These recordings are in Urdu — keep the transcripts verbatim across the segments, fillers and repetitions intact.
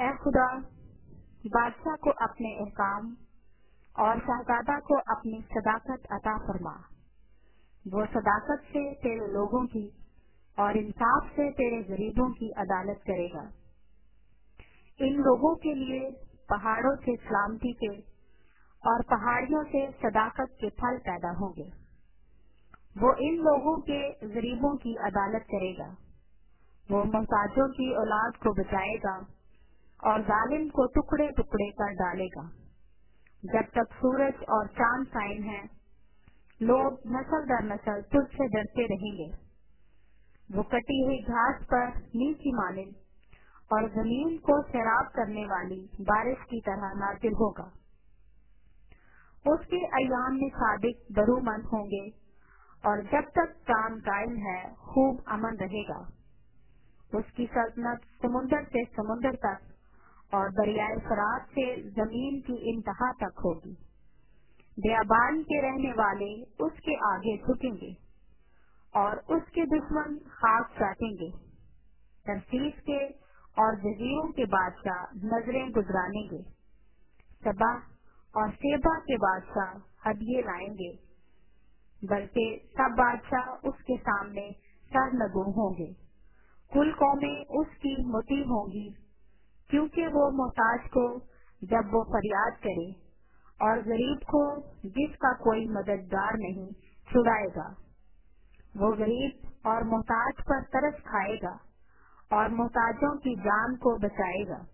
اے خدا، بادشاہ کو اپنے احکام اور شہزادہ کو اپنی صداقت عطا فرما۔ وہ صداقت سے تیرے لوگوں کی اور انصاف سے تیرے غریبوں کی عدالت کرے گا۔ ان لوگوں کے لیے پہاڑوں سے سلامتی کے اور پہاڑیوں سے صداقت کے پھل پیدا ہوں گے۔ وہ ان لوگوں کے غریبوں کی عدالت کرے گا۔ وہ محتاجوں کی اولاد کو بچائے گا اور ظالم کو ٹکڑے ٹکڑے کر ڈالے گا۔ جب تک سورج اور چاند قائم ہیں، لوگ نسل در نسل تجھ سے ڈرتے رہیں گے۔ وہ کٹی ہوئی گھاس پر نیچی مانند اور زمین کو سیراب کرنے والی بارش کی طرح نازل ہوگا۔ اس کے ایام میں صادق برومند ہوں گے، اور جب تک چاند قائم ہے خوب امن رہے گا۔ اس کی سلطنت سمندر سے سمندر تک اور دریائے فرات سے زمین کی انتہا تک ہوگی۔ بیابان کے رہنے والے اس کے آگے جھکیں گے اور اس کے دشمن خاک چاٹیں گے۔ ترسیس کے اور جزیروں کے بادشاہ نظریں گزرانیں گے۔ سبا اور سیبا کے بادشاہ ہدیے لائیں گے، بلکہ سب بادشاہ اس کے سامنے سر نگو ہوں گے۔ کل قومیں اس کی مطیع ہوں گی، کیونکہ وہ محتاج کو جب وہ فریاد کرے اور غریب کو جس کا کوئی مددگار نہیں چھڑائے گا۔ وہ غریب اور محتاج پر ترس کھائے گا اور محتاجوں کی جان کو بچائے گا۔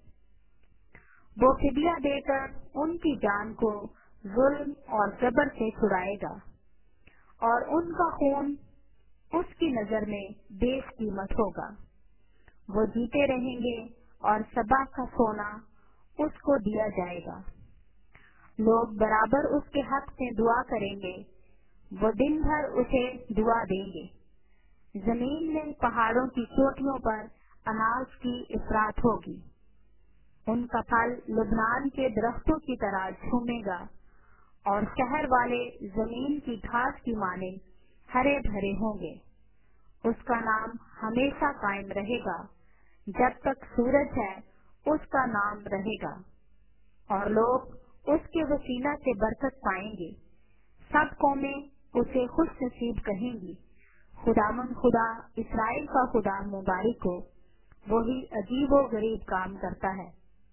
وہ فدیہ دے کر ان کی جان کو ظلم اور جبر سے چھڑائے گا، اور ان کا خون اس کی نظر میں بیش قیمت ہوگا۔ وہ جیتے رہیں گے اور سبا کا سونا اس کو دیا جائے گا۔ لوگ برابر اس کے حق میں دعا کریں گے، وہ دن بھر اسے دعا دیں گے۔ زمین میں پہاڑوں کی چوٹیوں پر اناج کی افراط ہوگی۔ ان کا پھل لبنان کے درختوں کی طرح جھومے گا، اور شہر والے زمین کی گھاس کی مانند ہرے بھرے ہوں گے۔ اس کا نام ہمیشہ قائم رہے گا، جب تک سورج ہے اس کا نام رہے گا، اور لوگ اس کے وسیلہ سے برکت پائیں گے۔ سب قومیں اسے خوش نصیب کہیں گی۔ خداوند خدا اسرائیل کا خدا مبارک ہو، وہی عجیب و غریب کام کرتا ہے۔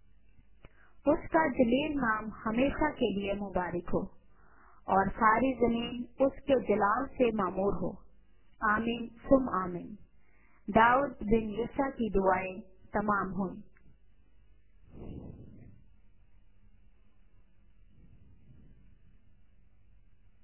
اس کا جلیل نام ہمیشہ کے لیے مبارک ہو، اور ساری زمین اس کے جلال سے معمور ہو۔ آمین ثم آمین۔ داؤد بن یسیٰ کی دعائیں تمام ہوئیں۔